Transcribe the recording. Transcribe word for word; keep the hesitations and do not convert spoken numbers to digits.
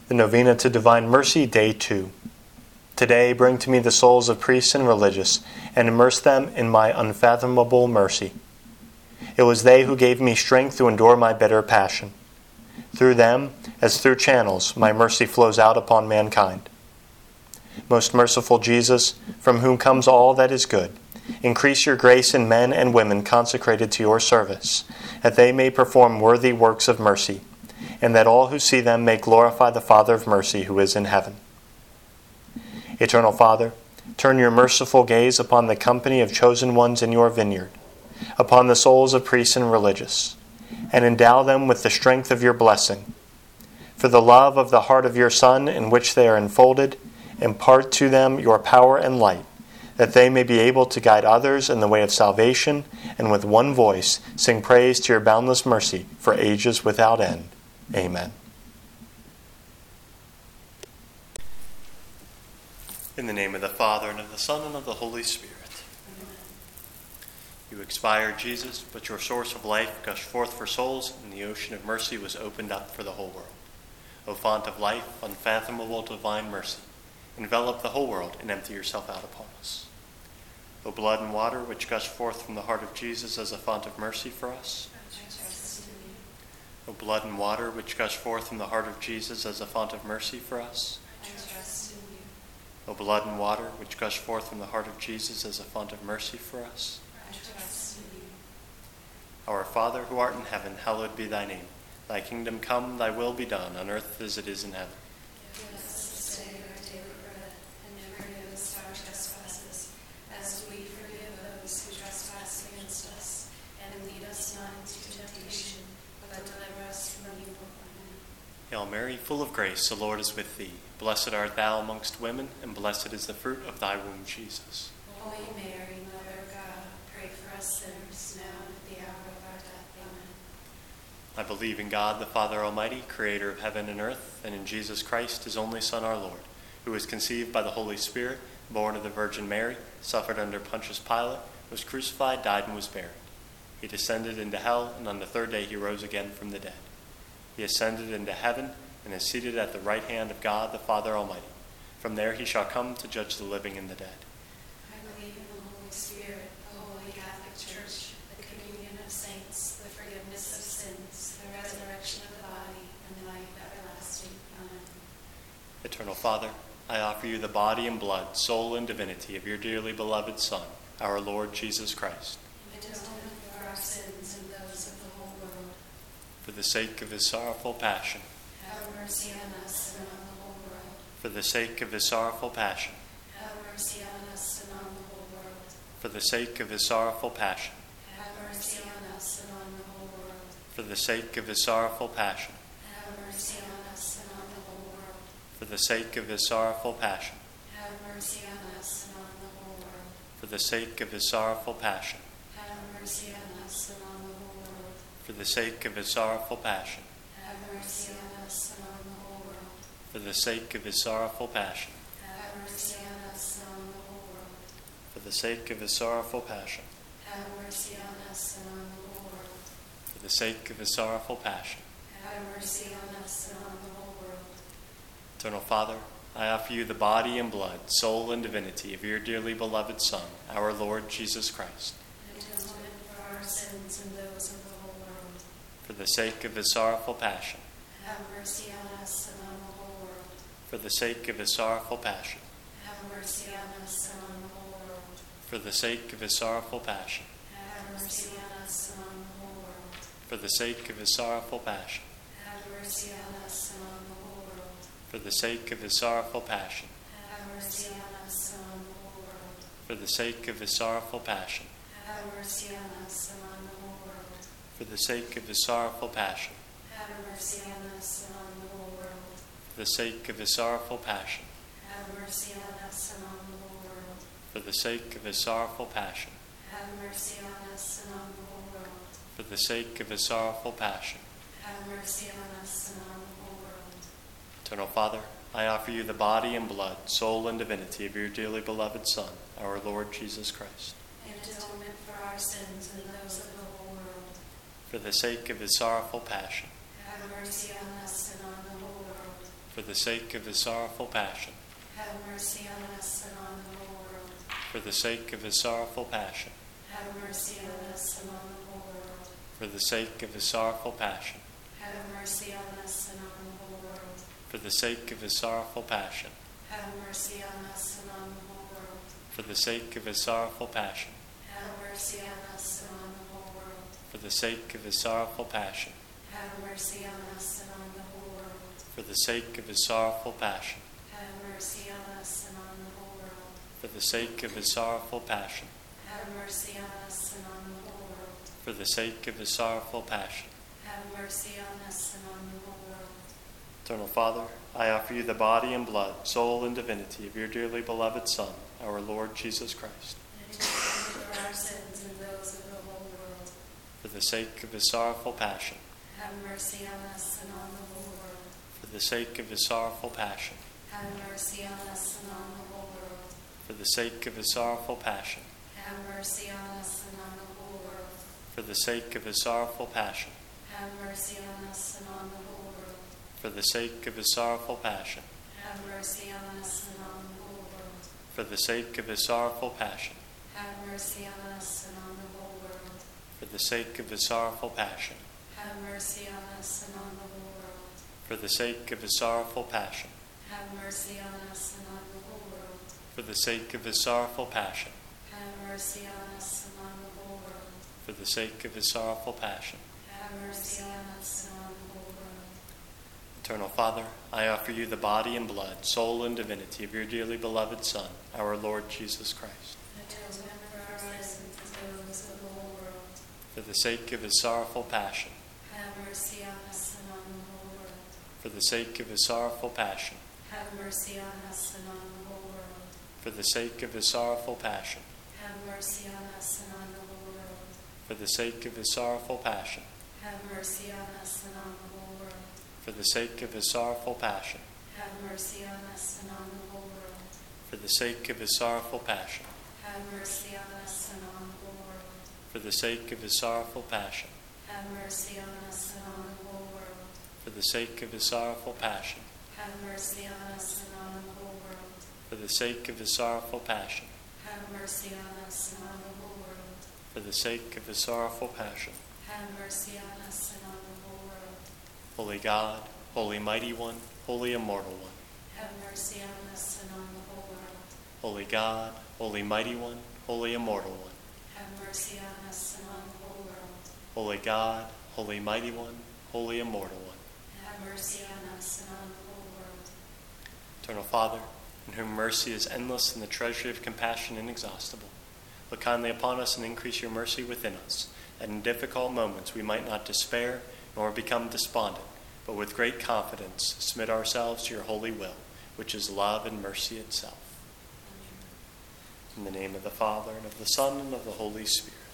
The Novena to Divine Mercy, Day two. Today bring to me the souls of priests and religious, and immerse them in my unfathomable mercy. It was they who gave me strength to endure my bitter passion. Through them, as through channels, my mercy flows out upon mankind. Most merciful Jesus, from whom comes all that is good, increase your grace in men and women consecrated to your service, that they may perform worthy works of mercy, and that all who see them may glorify the Father of mercy who is in heaven. Eternal Father, turn your merciful gaze upon the company of chosen ones in your vineyard, upon the souls of priests and religious, and endow them with the strength of your blessing. For the love of the heart of your Son in which they are enfolded, impart to them your power and light, that they may be able to guide others in the way of salvation, and with one voice sing praise to your boundless mercy for ages without end. Amen. In the name of the Father, and of the Son, and of the Holy Spirit. Amen. You expired, Jesus, but your source of life gushed forth for souls, and the ocean of mercy was opened up for the whole world. O font of life, unfathomable divine mercy, envelop the whole world and empty yourself out upon us. O blood and water which gush forth from the heart of Jesus as a font of mercy for us. O blood and water which gush forth from the heart of Jesus as a font of mercy for us. O blood and water which gush forth from the heart of Jesus as a font of mercy for us. Our Father, who art in heaven, hallowed be thy name. Thy kingdom come, thy will be done, on earth as it is in heaven. Give us this day our daily bread, and forgive us our trespasses, as we forgive those who trespass against us. And lead us not into temptation, but deliver us from evil. Amen. Hail Mary, full of grace, the Lord is with thee. Blessed art thou amongst women, and blessed is the fruit of thy womb, Jesus. Holy Mary, Mother of God, pray for us sinners, now and at the hour of our death. Amen. I believe in God, the Father Almighty, creator of heaven and earth, and in Jesus Christ, his only Son, our Lord, who was conceived by the Holy Spirit, born of the Virgin Mary, suffered under Pontius Pilate, was crucified, died, and was buried. He descended into hell, and on the third day he rose again from the dead. He ascended into heaven, and is seated at the right hand of God, the Father Almighty. From there he shall come to judge the living and the dead. I believe in the Holy Spirit, the Holy Catholic Church, the communion of saints, the forgiveness of sins, the resurrection of the body, and the life everlasting. Amen. Eternal Father, I offer you the body and blood, soul and divinity of your dearly beloved Son, our Lord Jesus Christ. Atonement for our sins and those of the whole world. For the sake of his sorrowful passion. Have mercy on us and on the whole world. For the sake of his sorrowful passion. Have mercy on us and on the whole world. For the sake of his sorrowful passion. Have mercy on us and on the whole world. For the sake of his sorrowful passion. Have mercy on us and on the whole world. For the sake of his sorrowful passion. Have mercy on us and on the whole world. For the sake of his sorrowful passion. Have mercy on us and on the whole world. For the sake of his sorrowful passion. Have mercy on us and on the whole world. For the sake of his sorrowful passion. Have mercy on us and on the whole world. For the sake of his sorrowful passion. Have mercy on us and on the whole world. For the sake of his sorrowful passion. Have mercy on us and on the whole world. Eternal Father, I offer you the body and blood, soul and divinity of your dearly beloved Son, our Lord Jesus Christ. Atonement for our sins and those of the whole world. For the sake of his sorrowful passion. Have mercy on us and on the whole world. For the sake of his sorrowful passion. Have mercy on us and on the whole world. For the sake of his sorrowful passion. Have mercy on us and on the whole world. For the sake of his sorrowful passion. Have mercy on us and on the whole world. For the sake of his sorrowful passion. Have mercy on us and on the whole world. For the sake of his sorrowful passion. Have mercy on us and on the whole world. For the sake of his sorrowful passion. Have mercy on us and on the whole world. For the sake of his sorrowful passion. Have mercy on us and on the whole world. For the sake of his sorrowful passion. Have mercy on us and on the whole world. For the sake of his sorrowful passion. Have mercy on us and on the whole world. Eternal Father, I offer you the body and blood, soul and divinity of your dearly beloved Son, our Lord Jesus Christ. In atonement for our sins and those of the whole world. For the sake of his sorrowful passion. Have mercy on us and on the whole world. For the sake of his sorrowful passion. Have mercy on us and on the whole world. For the sake of his sorrowful passion. Have mercy on us and on the whole world. For the sake of his sorrowful passion. Have mercy on us and on the whole world. For the sake of his sorrowful passion. Have mercy on us and on the whole world. For the sake of his sorrowful passion. Have mercy on us and on the whole world. For the sake of his sorrowful passion. Have mercy on us and on the whole world. For the sake of his sorrowful passion. Have mercy on us and on the whole world. For the sake of his sorrowful passion. Have mercy on us and on the whole world. For the sake of his sorrowful passion. Have mercy on us and on the whole world. Eternal Father, I offer you the body and blood, soul and divinity of your dearly beloved Son, our Lord Jesus Christ. And to for our sins and those of the whole world. For the sake of his sorrowful passion. Have mercy on us and on the whole world. For the sake of his sorrowful passion. Have mercy on us and on the whole world. For the sake of his sorrowful passion. Have mercy on us and on the whole world. For the sake of his sorrowful passion. Have mercy on us and on the whole world. For the sake of his sorrowful passion. Have mercy on us and on the whole world. For the sake of his sorrowful passion. Have mercy on us and on the whole world. For the sake of his sorrowful passion. Have mercy on us and on the whole world. For the sake of his sorrowful passion. Have mercy on us and on the whole world. For the sake of his sorrowful passion. Have mercy on us and on the whole world. For the sake of his sorrowful passion. Have mercy on us and on the whole world. Eternal Father, I offer you the body and blood, soul and divinity of your dearly beloved Son, our Lord Jesus Christ. Atonement for our sins and those of the whole world. For the sake of his sorrowful passion. Have mercy on us and on the whole world. For the sake of his sorrowful passion. Have mercy on us and on the whole world. For the sake of his sorrowful passion. Have mercy on us and on the whole world. For the sake of his sorrowful passion. Have mercy on us and on the whole world. For the sake of his sorrowful passion. Have mercy on us and on the whole world. For the sake of his sorrowful passion. Have mercy on us and on the whole world. For the sake of his sorrowful passion. Have mercy on us and on the whole world. For the sake of his sorrowful passion. Have mercy on us and on the whole world. For the sake of his sorrowful passion. Have mercy on us and on the whole world. For the sake of his sorrowful passion. Have mercy on us and on the whole world. Holy God, Holy Mighty One, Holy Immortal One. Have mercy on us and on the whole world. Holy God, Holy Mighty One, Holy Immortal One. Have mercy on us and on the whole world. Holy God, Holy Mighty One, Holy Immortal One. Have mercy on us and on the whole world. Eternal Father, in whom mercy is endless and the treasury of compassion inexhaustible, look kindly upon us and increase your mercy within us, that in difficult moments we might not despair nor become despondent, but with great confidence submit ourselves to your holy will, which is love and mercy itself. In the name of the Father, and of the Son, and of the Holy Spirit.